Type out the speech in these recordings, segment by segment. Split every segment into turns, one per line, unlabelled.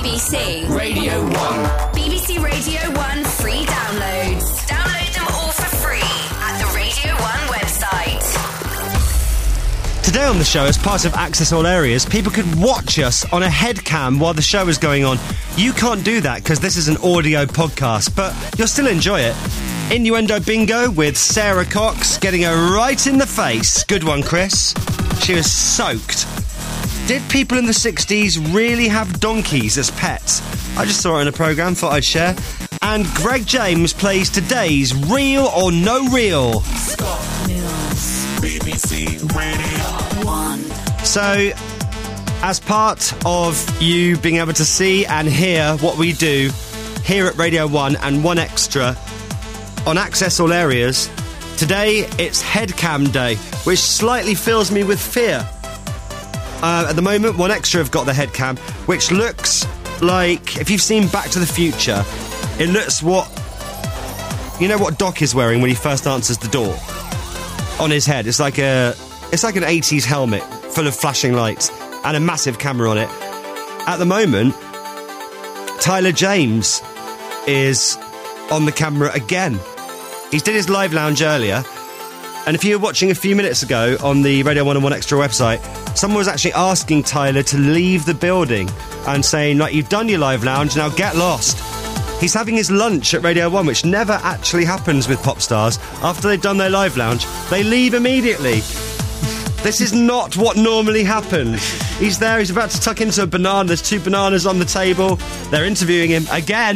BBC
Radio 1.
BBC Radio 1 free downloads. Download them all for free at the Radio 1 website.
Today on the show, as part of Access All Areas, people could watch us on a head cam while the show is going on. You can't do that because this is an audio podcast, but you'll still enjoy it. Innuendo Bingo with Sarah Cox, getting her right in the face. Good one, Chris. She was soaked. Did people in the 60s really have donkeys as pets? I just saw it in a programme, thought I'd share. And Greg James plays today's Real or No Real.
Scott Mills, BBC Radio 1.
So, as part of you being able to see and hear what we do here at Radio 1 and 1Extra on Access All Areas, today it's Headcam Day, which slightly fills me with fear. At the moment, 1Extra have got the headcam, which looks like, if you've seen Back to the Future, it looks what Doc is wearing when he first answers the door on his head. It's like an 80s helmet full of flashing lights and a massive camera on it. At the moment, Tyler James is on the camera again. He did his live lounge earlier, and if you were watching a few minutes ago on the Radio 1 and 1Extra website, someone was actually asking Tyler to leave the building and saying, like, you've done your live lounge, now get lost. He's having his lunch at Radio 1, which never actually happens with pop stars. After they've done their live lounge, they leave immediately. This is not what normally happens. He's there, he's about to tuck into a banana. There's 2 bananas on the table. They're interviewing him again.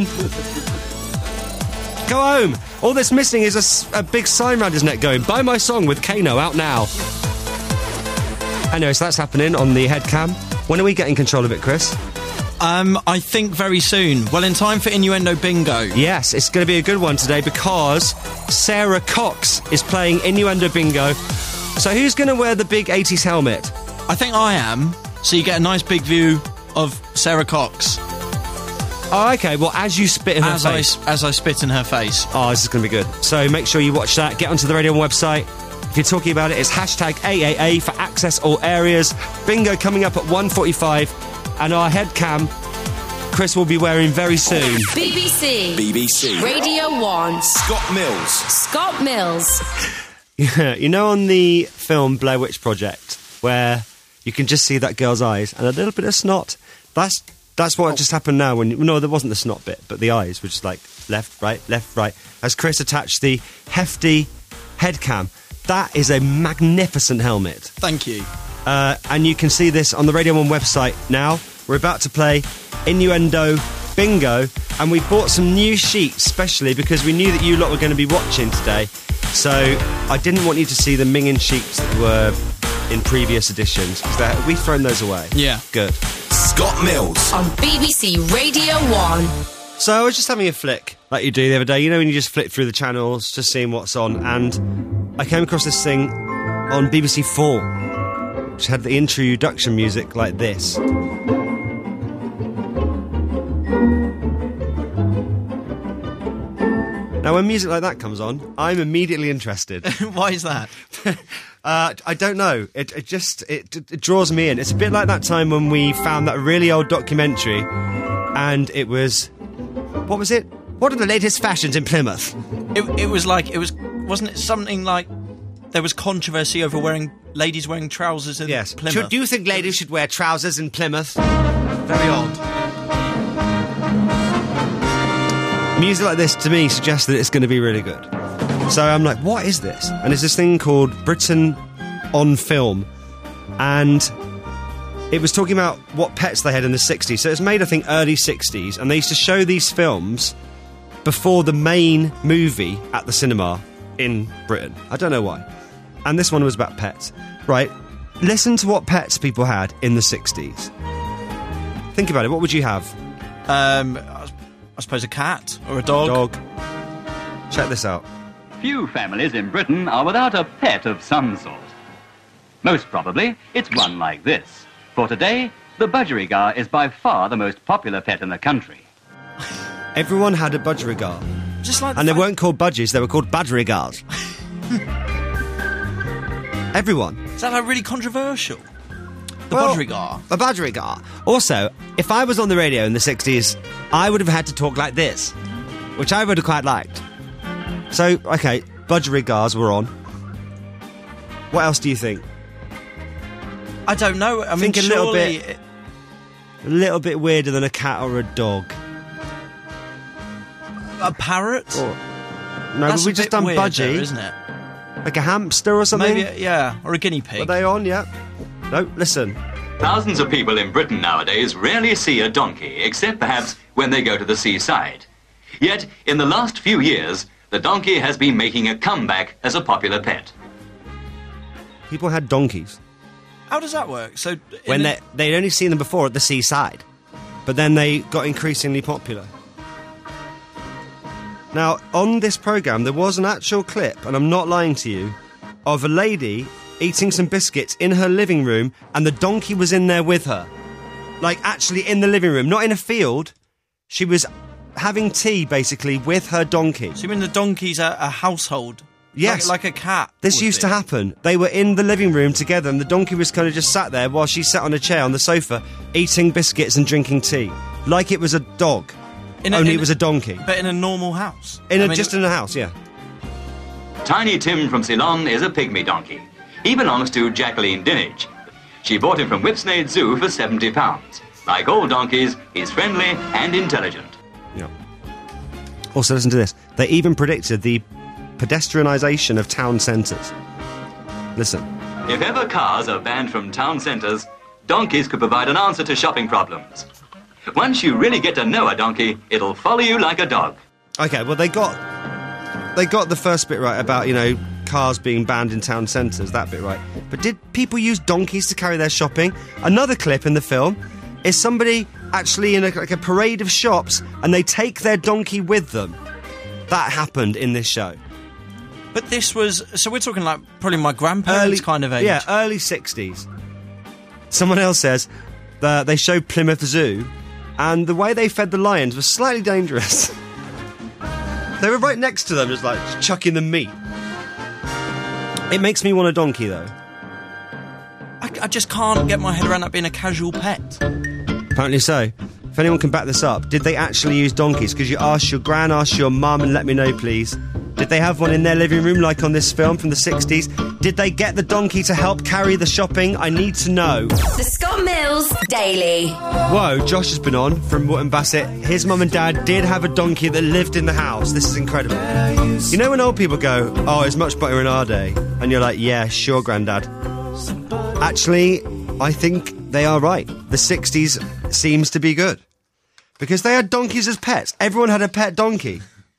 Go home. All that's missing is a big sign round his neck going, buy my song with Kano, out now. Anyway, so that's happening on the headcam. When are we getting control of it, Chris?
I think very soon. Well, in time for Innuendo Bingo.
Yes, it's going to be a good one today because Sarah Cox is playing Innuendo Bingo. So who's going to wear the big 80s helmet?
I think I am, so you get a nice big view of Sarah Cox.
Oh, okay, well, as you spit in her face.
As I spit in her face.
Oh, this is going to be good. So make sure you watch that. Get onto the Radio 1 website. If you're talking about it, it's hashtag AAA for Access All Areas. Bingo coming up at 1:45. And our headcam, Chris will be wearing very soon.
BBC Radio 1.
Scott Mills.
Yeah, you know on the film Blair Witch Project, where you can just see that girl's eyes and a little bit of snot? That's what just happened now. No, there wasn't the snot bit, but the eyes were just like left, right, as Chris attached the hefty headcam. That is a magnificent helmet.
Thank you.
And you can see this on the Radio 1 website now. We're about to play Innuendo Bingo, and we bought some new sheets specially because we knew that you lot were going to be watching today. So I didn't want you to see the minging sheets that were in previous editions, because we've thrown those away.
Yeah.
Good.
Scott Mills
On BBC Radio 1.
So I was just having a flick, like you do the other day. You know when you just flick through the channels, just seeing what's on, and I came across this thing on BBC 4, which had the introduction music like this. Now, when music like that comes on, I'm immediately interested.
Why is that?
I don't know. It draws me in. It's a bit like that time when we found that really old documentary, and it was... What was it? What are the latest fashions in Plymouth?
Wasn't it something like there was controversy over ladies wearing trousers in Plymouth?
Do you think ladies should wear trousers in Plymouth? Very odd. Music like this, to me, suggests that it's going to be really good. So I'm like, what is this? And there's this thing called Britain on Film. And it was talking about what pets they had in the 60s. So it was made, I think, early 60s. And they used to show these films before the main movie at the cinema in Britain. I don't know why. And this one was about pets. Right, listen to what pets people had in the 60s. Think about it. What would you have?
I suppose a cat or a dog.
Check this out.
Few families in Britain are without a pet of some sort. Most probably, it's one like this. For today, the budgerigar is by far the most popular pet in the country.
Everyone had a budgerigar. And they weren't called budgies, they were called budgerigars.
Everyone. Is that like really controversial? The budgerigar.
A budgerigar. Also, if I was on the radio in the 60s, I would have had to talk like this, which I would have quite liked. So, okay, budgerigars were on. What else do you think?
I don't know. I mean,
think a little bit weirder than a cat or a dog.
A parrot?
No, but we just done budgie,
though, isn't it?
Like a hamster or something.
Maybe, yeah, or a guinea pig.
Are they on? Yeah. No, listen.
Thousands of people in Britain nowadays rarely see a donkey, except perhaps when they go to the seaside. Yet, in the last few years, the donkey has been making a comeback as a popular pet.
People had donkeys.
How does that work? So
when they'd only seen them before at the seaside, but then they got increasingly popular. Now, on this programme, there was an actual clip, and I'm not lying to you, of a lady eating some biscuits in her living room, and the donkey was in there with her. Like, actually in the living room, not in a field. She was having tea, basically, with her donkey.
So you mean the donkey's a household?
Yes.
Like a cat?
This used to happen. They were in the living room together, and the donkey was kind of just sat there while she sat on a chair on the sofa, eating biscuits and drinking tea. Like it was a dog. Only it was a donkey.
But in a normal house?
Just in a house, yeah.
Tiny Tim from Ceylon is a pygmy donkey. He belongs to Jacqueline Dinage. She bought him from Whipsnade Zoo for £70. Like all donkeys, he's friendly and intelligent.
Yeah. Also, listen to this. They even predicted the pedestrianisation of town centres. Listen.
If ever cars are banned from town centres, donkeys could provide an answer to shopping problems. Once you really get to know a donkey, it'll follow you like a dog.
Okay, well, they got the first bit right about, cars being banned in town centres, that bit right. But did people use donkeys to carry their shopping? Another clip in the film is somebody actually in a parade of shops, and they take their donkey with them. That happened in this show.
But this was... So we're talking like probably my grandparents' kind of age.
Yeah, early 60s. Someone else says that they showed Plymouth Zoo, and the way they fed the lions was slightly dangerous. They were right next to them, just like chucking them meat. It makes me want a donkey, though.
I just can't get my head around that being a casual pet.
Apparently so. If anyone can back this up, did they actually use donkeys? Because you asked your gran, asked your mum, and let me know, please. Did they have one in their living room, like on this film from the 60s? Did they get the donkey to help carry the shopping? I need to know.
The Scott Mills Daily.
Whoa, Josh has been on from Wootton Bassett. His mum and dad did have a donkey that lived in the house. This is incredible. You know when old people go, oh, it's much better in our day? And you're like, yeah, sure, Grandad. Actually, I think they are right. The 60s seems to be good. Because they had donkeys as pets. Everyone had a pet donkey.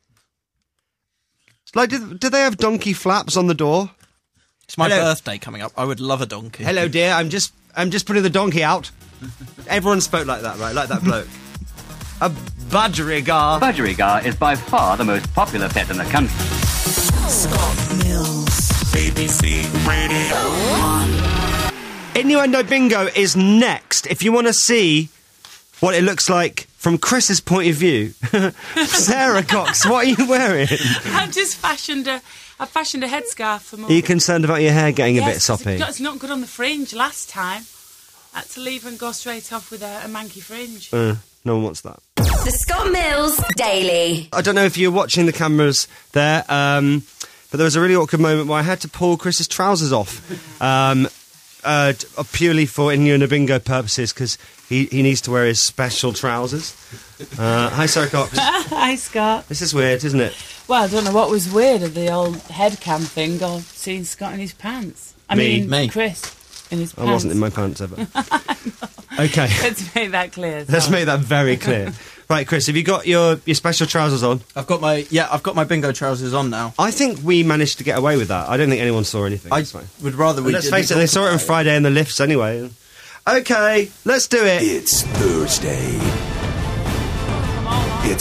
Like, did they have donkey flaps on the door?
It's my birthday coming up. I would love a donkey.
Hello, dear. I'm just putting the donkey out. Everyone spoke like that, right? Like that bloke. A budgerigar.
Budgerigar is by far the most popular pet in the country.
Scott Mills, BBC Radio 1.
Innuendo Bingo is next. If you want to see what it looks like from Chris's point of view, Sarah Cox, what are you wearing?
I've just fashioned a headscarf for Mum.
Are you concerned about your hair getting a bit soppy?
It's not good on the fringe last time. I had to leave and go straight off with a manky fringe.
No one wants that.
The Scott Mills Daily.
I don't know if you're watching the cameras there, but there was a really awkward moment where I had to pull Chris's trousers off. Purely for Innuendo Bingo purposes, because he needs to wear his special trousers. Hi, Sarah Cox.
Hi, Scott.
This is weird, isn't it?
Well, I don't know what was weird of the old head cam thing or seeing Scott in his pants.
Me.
Chris in his pants.
I wasn't in my pants ever. Okay.
Let's make that clear.
Let's make that very clear. Right, Chris, have you got your special trousers on?
I've got my bingo trousers on now.
I think we managed to get away with that. I don't think anyone saw anything.
I would rather we.
Let's face it, they saw it on Friday in the lifts anyway. Okay, let's do it.
It's Thursday. It's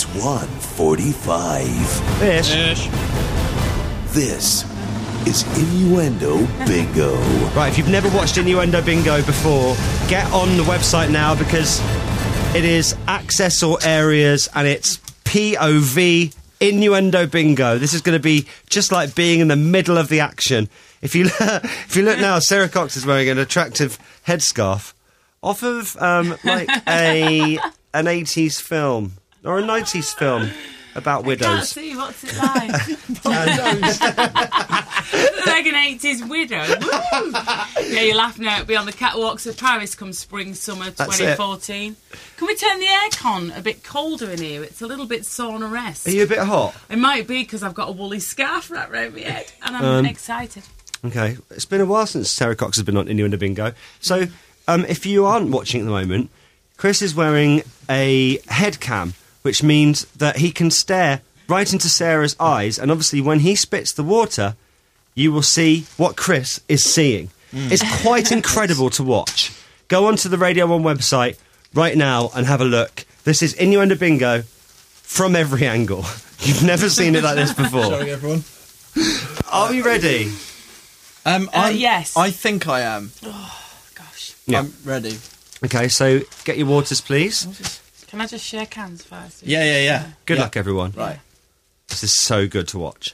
1:45.
Ish.
This is Innuendo Bingo.
Right, if you've never watched Innuendo Bingo before, get on the website now, because it is Access All Areas and it's POV Innuendo Bingo. This is going to be just like being in the middle of the action. If you look now, Sarah Cox is wearing an attractive headscarf. Off of like an 80s film or a 90s film about
Can't
widows.
see, what's it like? Like an 80s widow. Woo! Yeah, you're laughing now. It'll be on the catwalks of Paris come spring, summer
That's
2014. Can we turn the aircon a bit colder in here? It's a little bit sauna-esque.
Are you a bit hot?
It might be because I've got a woolly scarf wrapped around my head and I'm excited.
Okay. It's been a while since Sarah Cox has been on Innuendo Bingo. So, if you aren't watching at the moment, Chris is wearing a head cam, which means that he can stare right into Sarah's eyes, and obviously when he spits the water, you will see what Chris is seeing. It's quite incredible to watch. Go onto the Radio 1 website right now and have a look. This is Innuendo Bingo from every angle. You've never seen it like this before.
Sorry, everyone.
Are we ready?
Yes.
I think I am.
Oh, gosh.
Yeah.
I'm ready.
Okay, so get your waters, please.
Can I just shake hands first?
Yeah.
Good
Yeah.
luck, everyone.
Right.
This is so good to watch.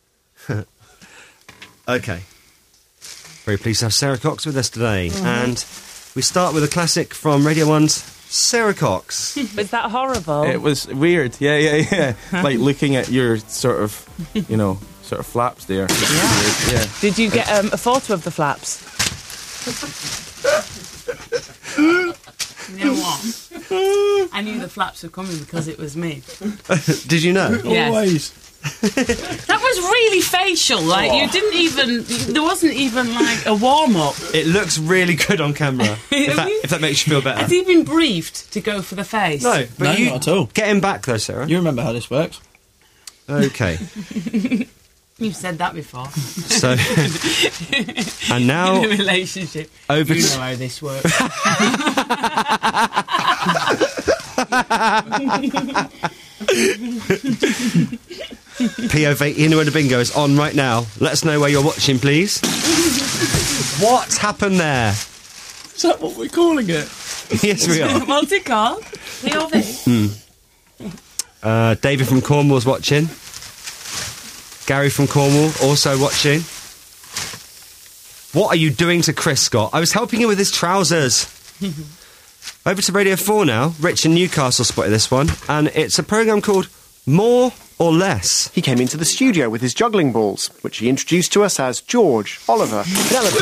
Okay. Very pleased to have Sarah Cox with us today. And we start with a classic from Radio 1's Sarah Cox.
Was that horrible?
It was weird. Yeah. Like looking at your sort of, sort of flaps there. Yeah.
Did you get a photo of the flaps?
You know what? I knew the flaps were coming because it was me.
Did you know?
Yes.
Always.
That was really facial. Like, you didn't even... There wasn't even, like, a warm-up.
It looks really good on camera, if that makes you feel better.
Has he been briefed to go for the face?
No, but
No,
you
not at all.
get him back though, Sarah.
You remember how this works?
Okay.
You've said that before.
So, and now
In a relationship.
over
You
to
know how this works.
POV Innuendo Bingo is on right now. Let us know where you're watching, please. What's happened there?
Is that what we're calling it?
Yes, we are.
What's it called? POV.
David from Cornwall's watching. Gary from Cornwall also watching. What are you doing to Chris, Scott? I was helping him with his trousers. Over to Radio 4 now. Rich in Newcastle spotted this one. And it's a programme called More or Less.
He came into the studio with his juggling balls, which he introduced to us as George, Oliver, Penelope,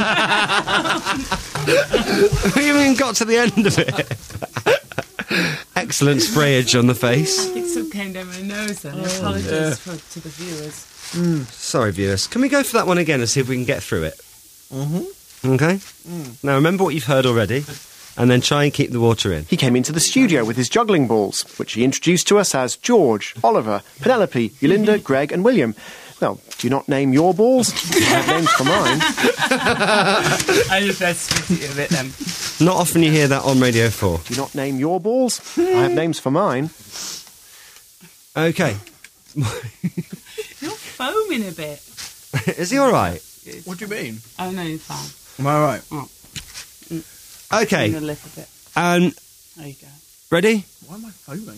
We even got to the end of it. Excellent sprayage on the face.
It sort of came down my nose then. I apologise to the viewers.
Sorry, viewers. Can we go for that one again and see if we can get through it? Okay? Now, remember what you've heard already, and then try and keep the water in.
He came into the studio with his juggling balls, which he introduced to us as George, Oliver, Penelope, Yolinda, Greg and William. Well, do you not name your balls? I have names for mine.
I just had to spit it a bit then.
Not often you hear that on Radio 4.
Do you not name your balls? I have names for mine.
Okay.
You're foaming a bit.
Is he all right?
What do you mean?
Oh, no, you're fine.
Am I right?
Okay.
Your lip a bit.
And
There you go.
ready?
Why am I foaming?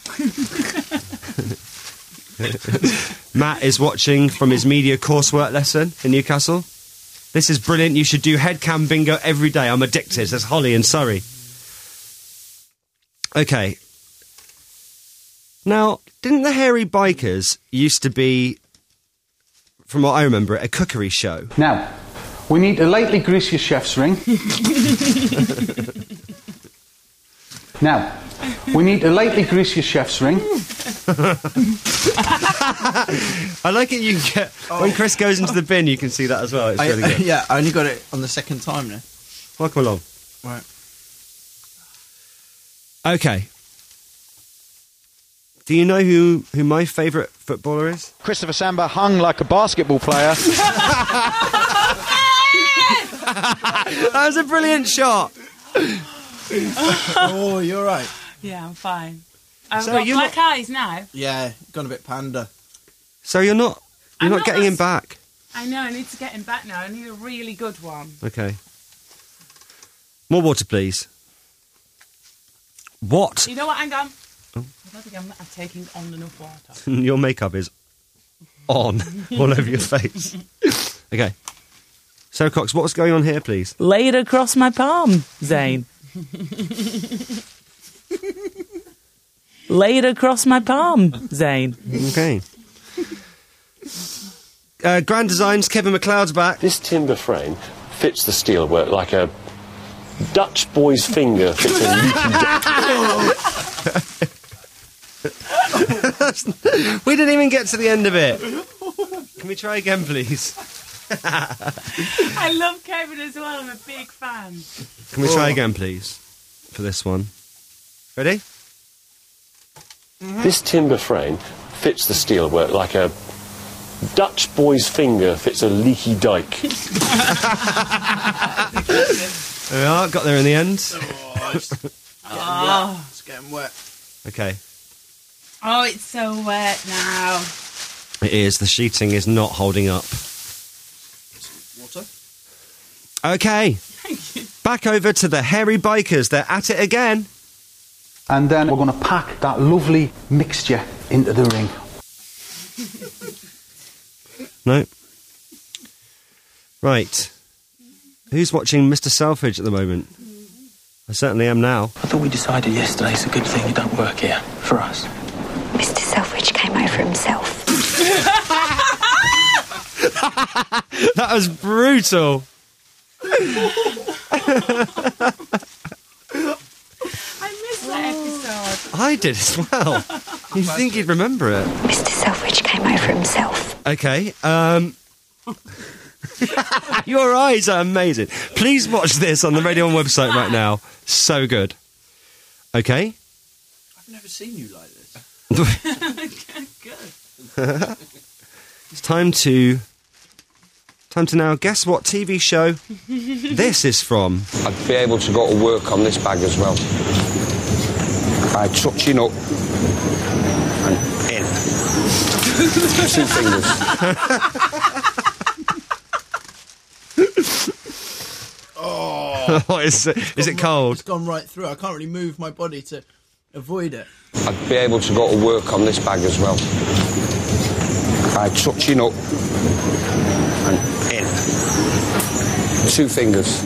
Matt is watching from his media coursework lesson in Newcastle. This is brilliant. You should do headcam bingo every day. I'm addicted. There's Holly in Surrey. Okay. Now, didn't the Hairy Bikers used to be, from what I remember, a cookery show?
Now, we need to lightly grease your chef's ring. Now, we need to lightly grease your chef's ring.
I like it. You can get when Chris goes into the bin, you can see that as well. It's really good.
Yeah, I only got it on the second time now.
Welcome along.
Right.
Okay. Do you know who my favourite footballer is?
Christopher Samba hung like a basketball player.
That was a brilliant shot.
Oh, you're right.
Yeah, I'm fine. I've
So
got
you're
black
not-
eyes now.
Yeah, gone a bit panda.
So you're not
I'm not
getting him
as-
back.
I know, I need to get him back now. I need a really good one.
Okay. More water, please. What?
You know what? Hang on. I don't think I'm taking on enough water.
Your makeup is on all over your face. Okay. Sarah Cox, what's going on here, please?
Laid across my palm, Zane. Laid across my palm, Zane.
Okay. Grand Designs, Kevin McLeod's back.
This timber frame fits the steelwork like a Dutch boy's finger fits a leaky
We didn't even get to the end of it. Can we try again, please?
I love Kevin as well. I'm a big fan.
Can we try again, please, for this one? Ready?
This timber frame fits the steelwork like a Dutch boy's finger fits a leaky dike.
There we are, got there in the end.
It's getting wet.
Okay.
Oh, it's so wet now.
It is. The sheeting is not holding up.
Water?
Okay. Back over to the Hairy Bikers. They're at it again.
And then we're going to pack that lovely mixture into the ring.
No. Right. Who's watching Mr. Selfridge at the moment? I certainly am now.
I thought we decided yesterday it's a good thing you don't work here, for us.
Mr. Selfridge came over himself.
That was brutal.
I missed that episode.
I did as well. You'd think you'd remember it.
Mr. Selfridge came over himself.
Okay, your eyes are amazing. Please watch this on the Radio 1 website right now. So good. Okay.
I've never seen you like this.
Good.
It's time to now guess what TV show this is from.
I'd be able to go to work on this bag as well. By touching up and in. 2 fingers.
Oh, is it cold?
It's gone right through. I can't really move my body to avoid it.
I'd be able to go to work on this bag as well. By touching up and in. 2 fingers.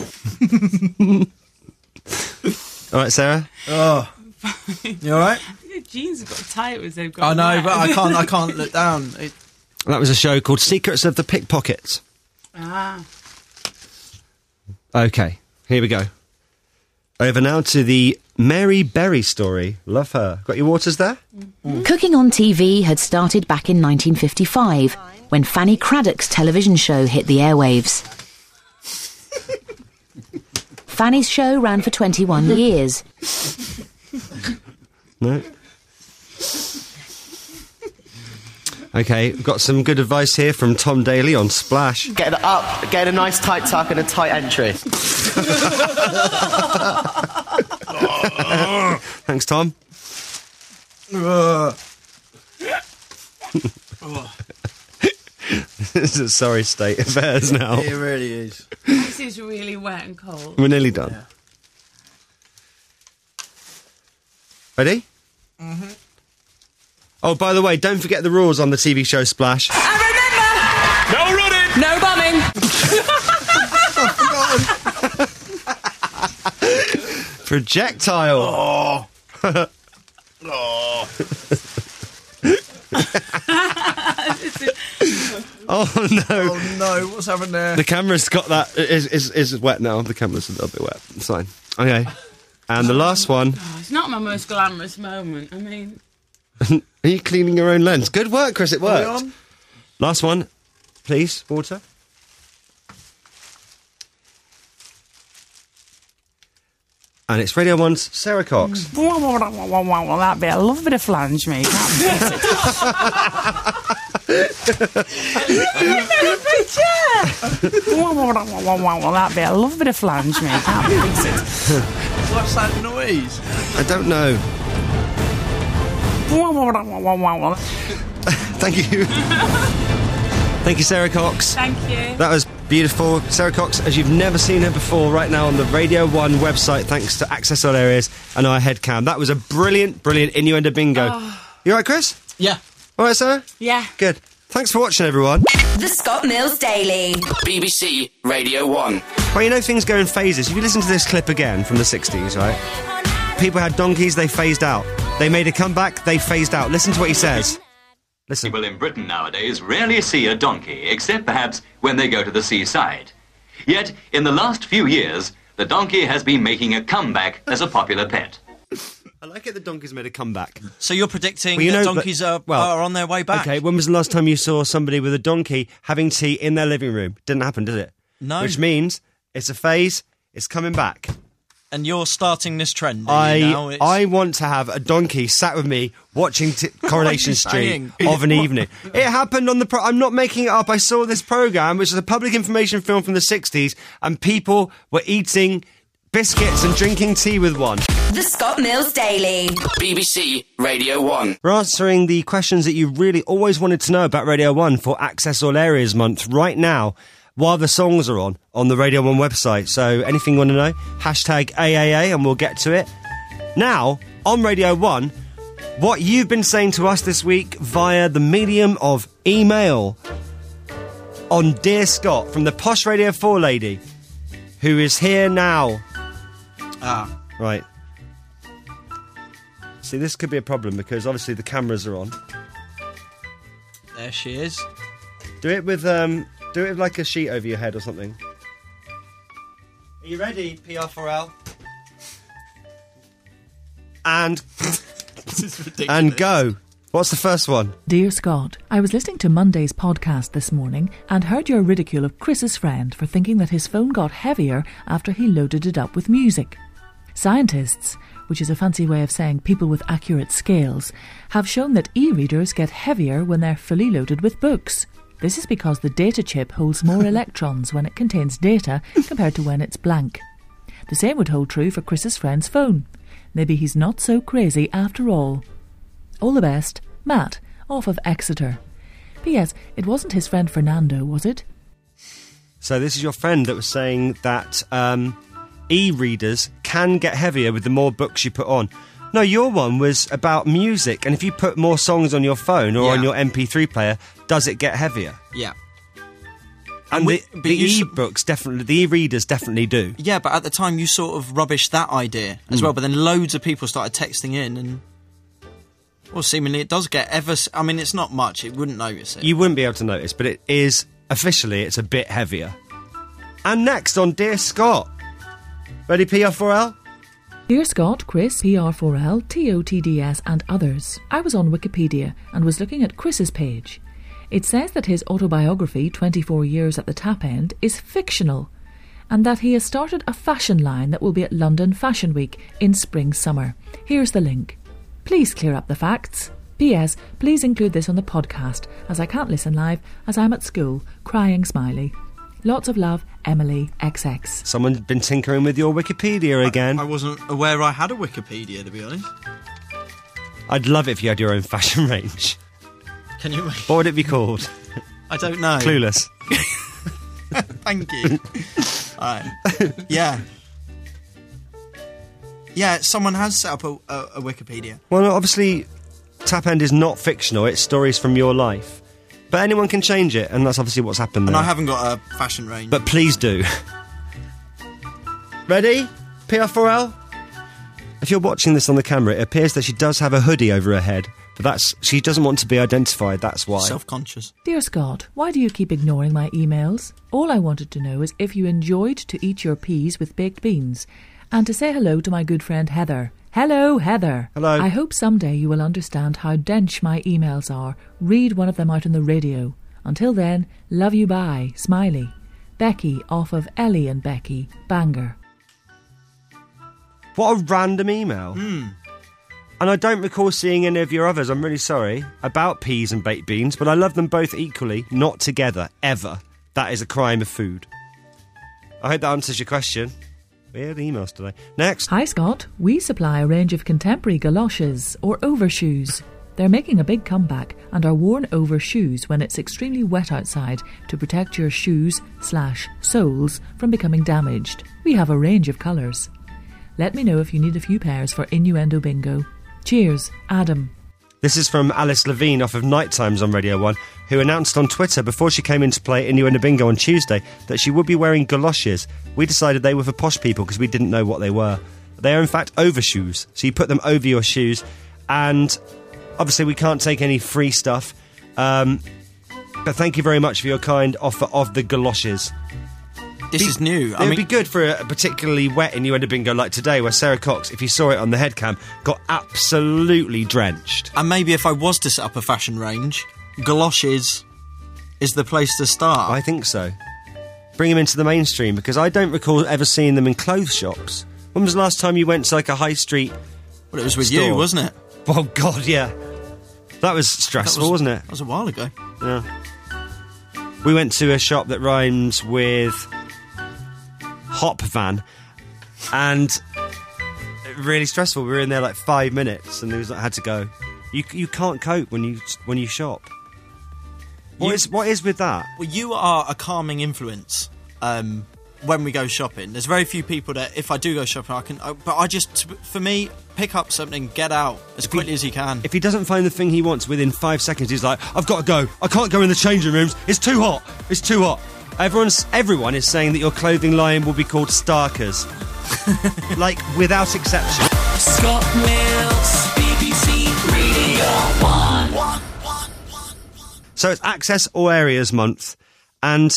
All right, Sarah?
Oh. You all right?
Your jeans have got tight as they've got.
I know,
wet.
but I can't look down.
That was a show called Secrets of the Pickpockets.
Ah.
Okay, here we go. Over now to the Mary Berry story. Love her. Got your waters there?
Cooking on TV had started back in 1955, when Fanny Craddock's television show hit the airwaves. Fanny's show ran for 21 years.
No? Okay, got some good advice here from Tom Daly on Splash.
Get it up, get a nice tight tuck and a tight entry.
Thanks, Tom. This is a sorry state of affairs now.
It really is.
This is really wet and cold.
We're nearly done.
Yeah.
Ready?
Mm-hmm.
Oh, by the way, don't forget the rules on the TV show Splash.
No running! No bumming!
Projectile.
Oh. Oh.
Oh no!
Oh no! What's happened there?
The camera's got that. Is wet now. The camera's a little bit wet. It's fine. Okay. And the last one.
Oh, it's not my most glamorous moment. I mean,
Are you cleaning your own lens? Good work, Chris. It
Are we
worked.
on?
Last one, please. Water. And it's Radio 1's Sarah Cox.
That bit, I love a bit of flange, mate. That bit, I love a bit of flange, mate. Can't fix it.
What's that noise?
I don't know. Thank you. Thank you, Sarah Cox.
thank you.
That was beautiful. Sarah Cox, as you've never seen her before, right now on the Radio 1 website, thanks to Access All Areas and our headcam. That was a brilliant, brilliant innuendo bingo.
Oh.
You all right, Chris?
Yeah.
All right, Sarah?
Yeah.
Good. Thanks for watching, everyone.
The Scott Mills Daily.
BBC Radio 1.
Well, you know things go in phases. If you listen to this clip again from the 60s, right? People had donkeys, they phased out. They made a comeback, they phased out. Listen to what he says. Listen.
People in Britain nowadays rarely see a donkey, except perhaps when they go to the seaside. Yet, in the last few years, the donkey has been making a comeback as a popular pet.
I like it the donkeys made a comeback.
So you're predicting
Well, you
that
know,
donkeys
but-
are on their way back?
Okay, when was the last time you saw somebody with a donkey having tea in their living room? Didn't happen, did it?
No.
Which means it's a phase, it's coming back.
And you're starting this trend, are you now?
I want to have a donkey sat with me watching Coronation Street of an evening. It happened on the... I'm not making it up. I saw this programme, which is a public information film from the 60s, and people were eating biscuits and drinking tea with one.
The Scott Mills Daily.
BBC Radio 1.
We're answering the questions that you really always wanted to know about Radio 1 for Access All Areas Month right now, while the songs are on the Radio 1 website. So anything you want to know, hashtag AAA and we'll get to it. Now, on Radio 1, what you've been saying to us this week via the medium of email on Dear Scott from the Posh Radio 4 lady, who is here now.
Ah.
Right. See, this could be a problem because obviously the cameras are on.
There she is.
Do it with like a sheet over your head or something. Are you ready, PR4L? And
This is ridiculous.
and go. What's the first one?
Dear Scott, I was listening to Monday's podcast this morning and heard your ridicule of Chris's friend for thinking that his phone got heavier after he loaded it up with music. Scientists, which is a fancy way of saying people with accurate scales, have shown that e-readers get heavier when they're fully loaded with books. This is because the data chip holds more electrons when it contains data compared to when it's blank. The same would hold true for Chris's friend's phone. Maybe he's not so crazy after all. All the best, Matt, off of Exeter. P.S. It wasn't his friend Fernando, was it?
So this is your friend that was saying that e-readers can get heavier with the more books you put on. No, your one was about music, and if you put more songs on your phone or on your MP3 player, does it get heavier?
Yeah.
And the e-books definitely, the e-readers definitely do.
Yeah, but at the time you sort of rubbished that idea as well, but then loads of people started texting in and... Well, seemingly it does get ever... I mean, it's not much, it wouldn't notice it.
You wouldn't be able to notice, but it is, officially, it's a bit heavier. And next on Dear Scott. Ready, PR4L?
Dear Scott, Chris, PR4L, TOTDS and others. I was on Wikipedia and was looking at Chris's page. It says that his autobiography, 24 Years at the Tap End, is fictional and that he has started a fashion line that will be at London Fashion Week in spring-summer. Here's the link. Please clear up the facts. P.S. Please include this on the podcast as I can't listen live as I'm at school. Crying smiley. Lots of love, Emily XX.
Someone's been tinkering with your Wikipedia again.
I wasn't aware I had a Wikipedia, to be honest.
I'd love it if you had your own fashion range.
Can you...
What would it be called?
I don't know.
Clueless.
Thank you. Yeah. Yeah, someone has set up a Wikipedia.
Well, obviously, Tap End is not fictional, it's stories from your life. But anyone can change it, and that's obviously what's happened there.
And I haven't got a fashion range.
But please do. Ready? PR4L? If you're watching this on the camera, it appears that she does have a hoodie over her head. But she doesn't want to be identified, that's why.
Self-conscious.
Dear Scott, why do you keep ignoring my emails? All I wanted to know is if you enjoyed to eat your peas with baked beans. And to say hello to my good friend Heather. Hello, Heather.
Hello.
I hope someday you will understand how dense my emails are. Read one of them out on the radio. Until then, love you, bye. Smiley. Becky, off of Ellie and Becky. Banger.
What a random email. And I don't recall seeing any of your others, I'm really sorry, about peas and baked beans, but I love them both equally, not together, ever. That is a crime of food. I hope that answers your question. Weird emails today. Next.
Hi Scott, we supply a range of contemporary galoshes or overshoes. They're making a big comeback and are worn over shoes when it's extremely wet outside to protect your shoes/soles from becoming damaged. We have a range of colours. Let me know if you need a few pairs for Innuendo Bingo. Cheers, Adam.
This is from Alice Levine off of Night Times on Radio 1, who announced on Twitter before she came in to play Innuendo Bingo on Tuesday that she would be wearing galoshes. We decided they were for posh people because we didn't know what they were. They are in fact overshoes, so you put them over your shoes, and obviously we can't take any free stuff, but thank you very much for your kind offer of the galoshes.
This is new.
It would be good for a particularly wet Innuendo Bingo like today, where Sarah Cox, if you saw it on the headcam, got absolutely drenched.
And maybe if I was to set up a fashion range, galoshes is the place to start.
I think so. Bring them into the mainstream, because I don't recall ever seeing them in clothes shops. When was the last time you went to like a high street
Well, it was with
store?
you, wasn't it?
Oh, God, yeah. That was stressful, wasn't it?
That was a while ago.
Yeah. We went to a shop that rhymes with Hop Van, and really stressful. We were in there like 5 minutes, and I had to go. You can't cope when you shop. What is with that?
Well, you are a calming influence. When we go shopping, there's very few people that if I do go shopping, for me, pick up something, get out as quickly as you can.
If he doesn't find the thing he wants within 5 seconds, he's like, I've got to go. I can't go in the changing rooms. It's too hot. It's too hot. Everyone is saying that your clothing line will be called Starkers. Like, without exception.
Scott Mills, BBC Radio 1.
So it's Access All Areas Month, and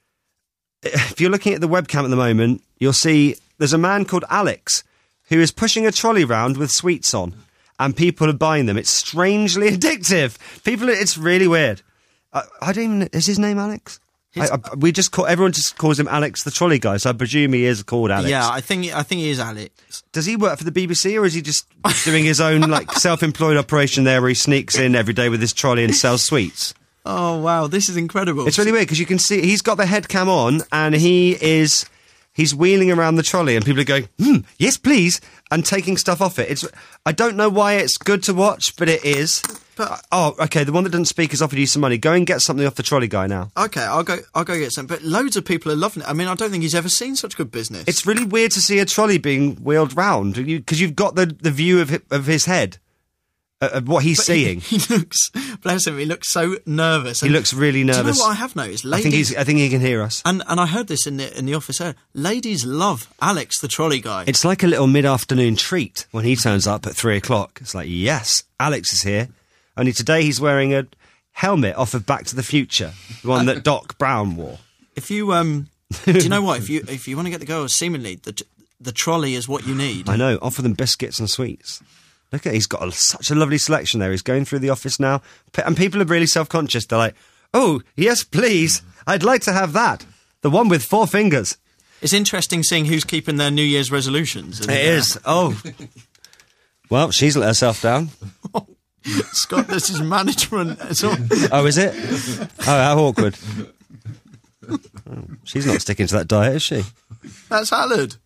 if you're looking at the webcam at the moment, you'll see there's a man called Alex who is pushing a trolley round with sweets on, and people are buying them. It's strangely addictive. It's really weird. I don't even... Is his name Alex? Everyone just calls him Alex the trolley guy, so I presume he is called Alex.
Yeah, I think he is Alex.
Does he work for the BBC, or is he just doing his own like self-employed operation there where he sneaks in every day with his trolley and sells sweets?
Oh, wow, this is incredible.
It's really weird because you can see he's got the head cam on and he's wheeling around the trolley and people are going, yes, please, and taking stuff off it. I don't know why it's good to watch, but it is. Okay, the one that doesn't speak has offered you some money. Go and get something off the trolley guy now.
Okay, I'll go get some. But loads of people are loving it. I mean, I don't think he's ever seen such good business.
It's really weird to see a trolley being wheeled round because you've got the view of his head. Of what he's seeing.
He looks, bless him, he looks so nervous.
He looks really nervous.
Do you know what I have noticed?
Ladies, I think he can hear us.
And I heard this in the office there. Ladies love Alex, the trolley guy.
It's like a little mid-afternoon treat when he turns up at 3 o'clock. It's like, yes, Alex is here. Only today he's wearing a helmet off of Back to the Future, the one that Doc Brown wore.
If you, do you know what? If you want to get the girls, seemingly, the trolley is what you need.
I know, offer them biscuits and sweets. Look at, he's got such a lovely selection there. He's going through the office now, and people are really self-conscious. They're like, oh, yes, please, I'd like to have that. The one with 4 fingers.
It's interesting seeing who's keeping their New Year's resolutions.
It is. Oh. Well, she's let herself down.
Scott, this is management.
Oh, is it? Oh, how awkward. Oh, she's not sticking to that diet, is she?
That's Hallard.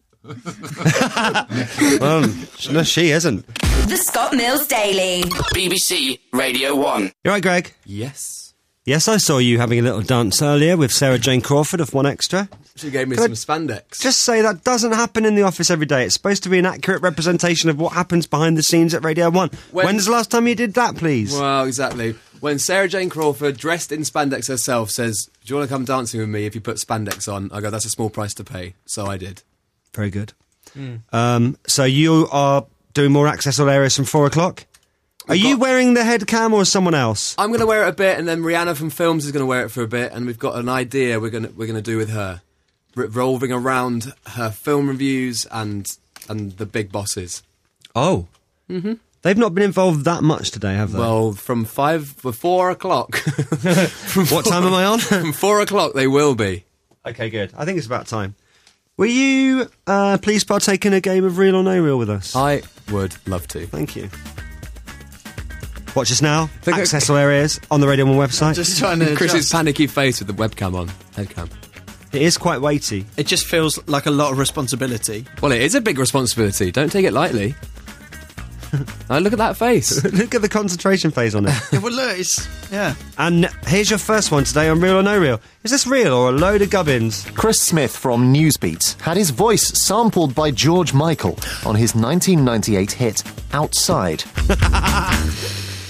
Well, no, she isn't.
The Scott Mills Daily.
BBC Radio 1.
You right, Greg?
Yes.
Yes, I saw you having a little dance earlier with Sarah Jane Crawford of 1Extra.
She gave me some spandex.
Just say that doesn't happen in the office every day. It's supposed to be an accurate representation of what happens behind the scenes at Radio 1. When's the last time you did that, please?
Well, exactly. When Sarah Jane Crawford, dressed in spandex herself, says, do you want to come dancing with me if you put spandex on? I go, that's a small price to pay. So I did.
Very good. So you are doing more Access All Areas from 4 o'clock? Are you wearing the head cam or someone else?
I'm going to wear it a bit, and then Rihanna from Films is going to wear it for a bit, and we've got an idea we're going to do with her, revolving around her film reviews and the big bosses.
Oh. Mm-hmm. They've not been involved that much today, have they?
Well, from 4 o'clock.
What time am I on?
From 4 o'clock they will be.
Okay, good. I think it's about time. Will you please partake in a game of Real or No Real with us?
I would love to.
Thank you. Watch us now. Access All Areas on the Radio 1 website.
Just trying to
Chris's panicky face with the webcam on. Headcam.
It is quite weighty.
It just feels like a lot of responsibility.
Well, it is a big responsibility. Don't take it lightly. Oh, look at that face.
Look at the concentration phase on it.
Yeah, well, look, yeah.
And here's your first one today on Real or No Real. Is this real or a load of gubbins?
Chris Smith from Newsbeat had his voice sampled by George Michael on his 1998 hit Outside.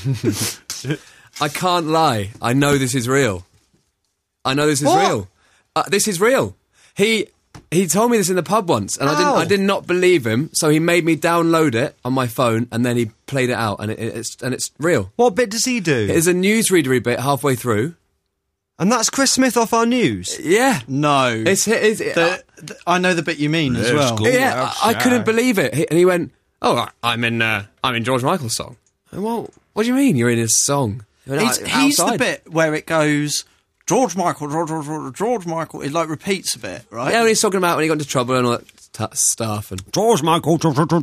I can't lie. I know this is real. This is real. He told me this in the pub once, and I did not believe him. So he made me download it on my phone, and then he played it out, and it's real.
What bit does he do?
It's a newsreadery bit halfway through,
and that's Chris Smith off our news.
Yeah,
no, I know the bit you mean as well.
Yeah, I couldn't believe it, and he went, "Oh, I'm in George Michael's song." And, well, what do you mean you're in his song?
He's the bit where it goes, George Michael. It like repeats a bit, right?
Yeah, when he's talking about when he got into trouble and all that stuff. And
George Michael.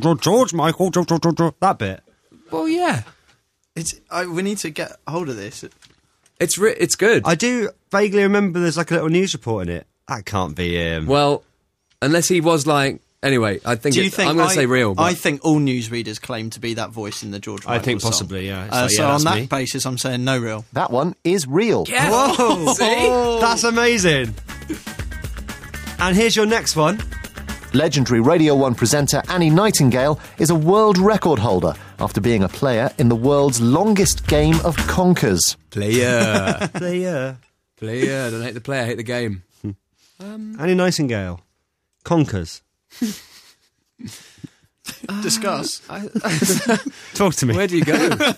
That bit.
Well, yeah.
We need to get hold of this.
It's good.
I do vaguely remember there's like a little news report in it. That can't be him.
Well, unless he was like... Anyway, I think I'm going to say real. But
I think all newsreaders claim to be that voice in the George Michael
I think
song.
possibly, yeah.
So on that basis, I'm saying no real.
That one is real.
Yeah.
Whoa!
See?
That's amazing. And here's your next one.
Legendary Radio 1 presenter Annie Nightingale is a world record holder after being a player in the world's longest game of conkers.
Player.
Player.
Don't hate the player, hate the game.
Annie Nightingale. Conkers.
Discuss.
Talk to me.
Where do you go?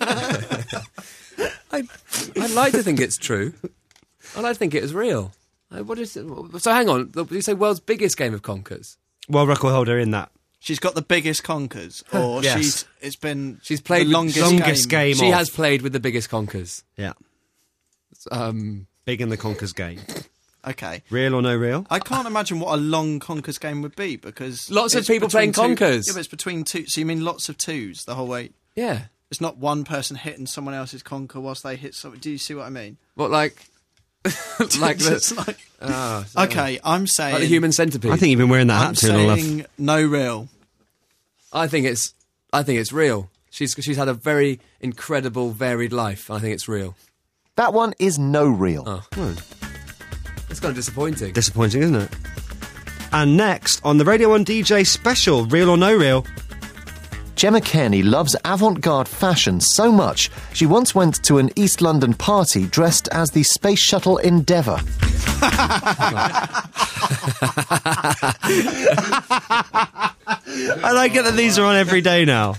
I'd like to think it's true. I'd like to think it is real. What is it? So hang on. Did you say world's biggest game of conkers?
World record holder in that.
She's got the biggest conkers, or
yes.
She's
played
the longest
game.
She has played with the biggest conkers.
Yeah. Big in the conkers game.
Okay.
Real or no real?
I can't imagine what a long conkers game would be, because...
Lots of people playing conkers.
Yeah, but it's between two... So you mean lots of twos the whole way?
Yeah.
It's not one person hitting someone else's conker whilst they hit something. Do you see what I mean?
What, like... like this?
Okay, I'm saying...
Like the human centipede.
I think you've been wearing that hat too long.
I'm saying no real.
I think it's real. She's had a very incredible, varied life. I think it's real.
That one is no real.
Oh. It's kind of disappointing.
Disappointing, isn't it? And next, on the Radio 1 DJ special, Real or No Real...
Gemma Cairney loves avant-garde fashion so much, she once went to an East London party dressed as the Space Shuttle Endeavour.
I like it that these are on every day now.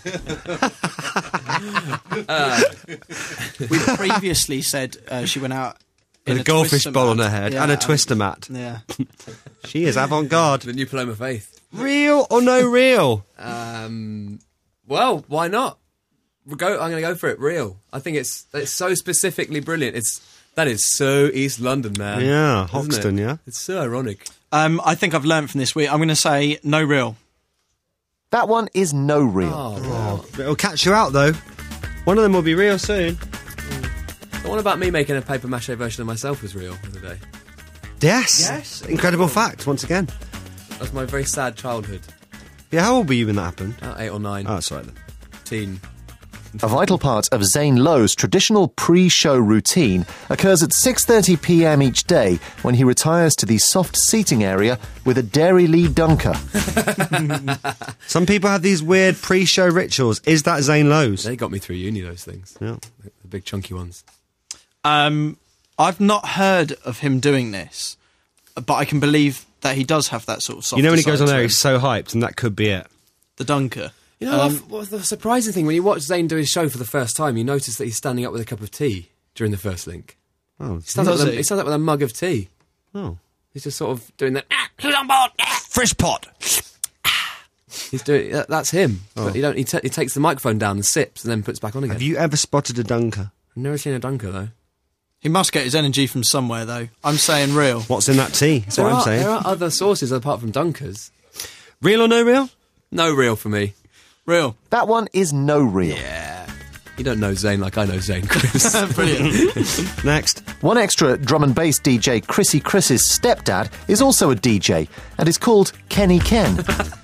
We previously said she went out...
With a goldfish bowl on her head and a twister mat.
Yeah.
She is avant-garde.
The new Paloma Faith.
Real or no real?
Well, why not? I'm going to go for it. Real. I think it's so specifically brilliant. That is so East London, man.
Yeah, Hoxton, yeah.
It's so ironic.
I think I've learned from this week. I'm going to say no real.
That one is no real.
Oh.
It'll catch you out, though. One of them will be real soon.
The one about me making a paper mache version of myself was real the other day.
Yes. Incredible fact, once again.
That was my very sad childhood.
Yeah, how old were you when that happened?
8 or 9.
Oh, that's right then.
Teen.
A vital part of Zane Lowe's traditional pre-show routine occurs at 6:30 p.m. each day when he retires to the soft seating area with a Dairy Lee Dunker.
Some people have these weird pre-show rituals. Is that Zane Lowe's?
They got me through uni, those things.
Yeah.
The big chunky ones.
I've not heard of him doing this, but I can believe that he does have that sort of soft.
You know, when he goes on there, he's so hyped, and that could be it.
The Dunker.
You know, what's the surprising thing, when you watch Zayn do his show for the first time, you notice that he's standing up with a cup of tea during the first link.
Oh,
he stands up with a mug of tea.
Oh.
He's just sort of doing that, who's on board?
Fresh pot!
He's doing, that's him.
Oh.
But he takes the microphone down and sips and then puts it back on again.
Have you ever spotted a dunker?
I've never seen a dunker, though.
He must get his energy from somewhere, though. I'm saying real.
What's in that tea? That's what I'm saying.
There are other sources apart from dunkers.
Real or no real?
No real for me.
Real.
That one is no real.
Yeah. You don't know Zayn like I know Zayn, Chris.
Brilliant.
Next.
One extra drum and bass DJ, Chrissy Chris's stepdad, is also a DJ and is called Kenny Ken.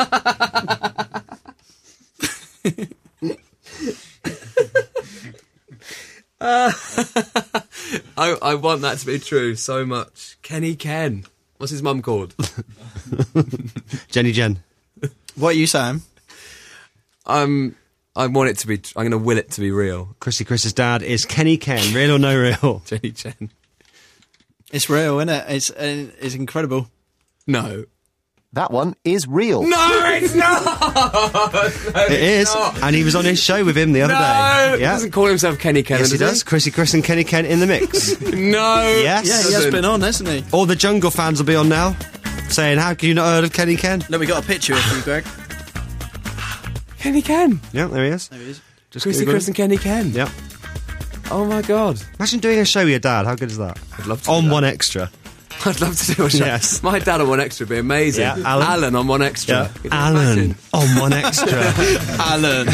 I want that to be true so much. Kenny Ken. What's his mum called?
Jenny Jen.
What are you saying?
I want it to be. I'm going to will it to be real.
Chris's dad is Kenny Ken. Real or no real?
Jenny Chen.
It's real, isn't it? It's incredible.
No.
That one is real.
No, it's not!
It is. And he was on his show with him the other day.
He doesn't call himself Kenny Ken,
Yes, he does. Chris and Kenny Ken in the mix.
No.
Yes.
Yeah, he has been on, hasn't he?
All the Jungle fans will be on now, saying, how can you not heard of Kenny Ken?
No, we got a picture of you, Greg.
Kenny Ken.
Yeah, there he is.
There he is.
Just
Chris and Kenny Ken.
Yep.
Oh my God.
Imagine doing a show with your dad. How good is that?
I'd love to.
On
do that.
One Extra.
I'd love to do a show.
Yes.
My dad on One Extra would be amazing.
Yeah, Alan
on One Extra.
Yeah.
Could you
Alan
imagine?
on One Extra.
Alan.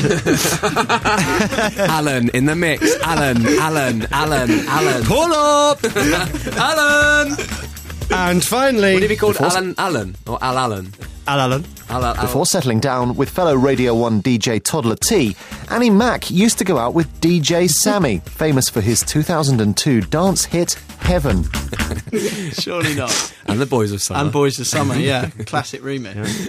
Alan in the mix. Alan.
Pull up!
Alan!
And finally...
Would he be called Alan or Al Allen?
Alan.
Before settling down with fellow Radio 1 DJ Toddler T, Annie Mac used to go out with DJ Sammy, famous for his 2002 dance hit Heaven.
Surely not.
And the Boys of Summer.
And Boys of Summer, yeah. Classic remix.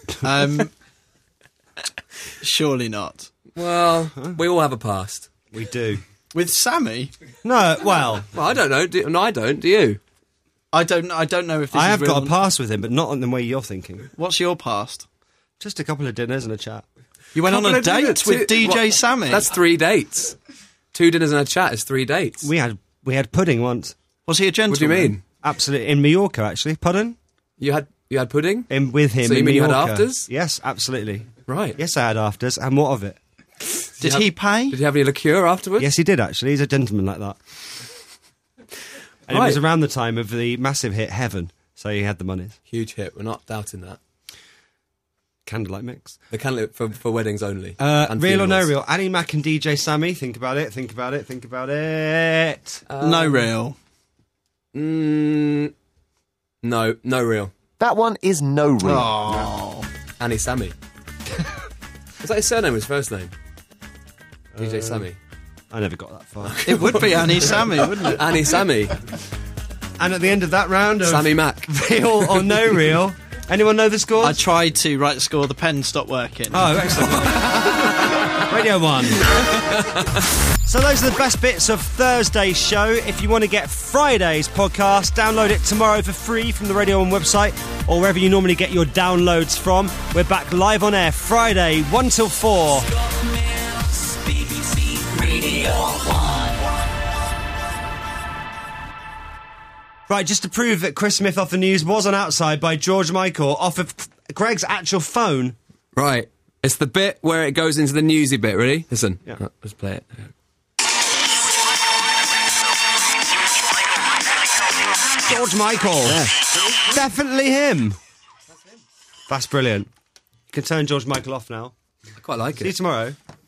Surely not.
Well, we all have a past.
We do.
With Sammy?
No, well...
Well, I don't know. No, I don't. Do you?
I don't know if this
I
is
have
real
got a past with him, but not in the way you're thinking.
What's your past?
Just a couple of dinners and a chat.
You went on a date with DJ Sammy?
That's 3 dates. 2 dinners and a chat is 3 dates.
We had pudding once.
Was he a gentleman?
What do you mean?
Absolutely. In Mallorca, actually. Pudding?
You had pudding?
With him
So you
in
mean you had
Mallorca.
afters?
Yes, absolutely.
Right.
Yes, I had afters. And what of it?
Did he pay?
Did he have any liqueur afterwards?
Yes, he did, actually. He's a gentleman like that. And it was around the time of the massive hit Heaven, so he had the monies.
Huge hit. We're not doubting that.
Candlelight mix.
The candlelight for weddings only.
Real
And
or no
funerals.
real? Annie Mac and DJ Sammy. Think about it. Think about it. Think about it.
No real.
No real.
That one is no real.
Oh.
Annie Sammy. Was that his surname or his first name? DJ Sammy.
I never got that far.
It would be Annie Sammy, wouldn't it?
Annie Sammy.
And at the end of that round of
Sammy Mac.
real or no real, anyone know the scores?
I tried to write the score, the pen stopped working.
Oh, excellent. Radio 1. So those are the best bits of Thursday's show. If you want to get Friday's podcast, download it tomorrow for free from the Radio 1 website or wherever you normally get your downloads from. We're back live on air Friday, 1 till 4.
BBC Radio 1.
Right, just to prove that Chris Smith off the news was on Outside by George Michael off of Greg's actual phone.
Right. It's the bit where it goes into the newsy bit, ready? Listen.
Yeah.
Right, let's play it.
George Michael.
Yeah.
Definitely him. That's brilliant. You can turn George Michael off now.
I quite like
See you
it.
tomorrow.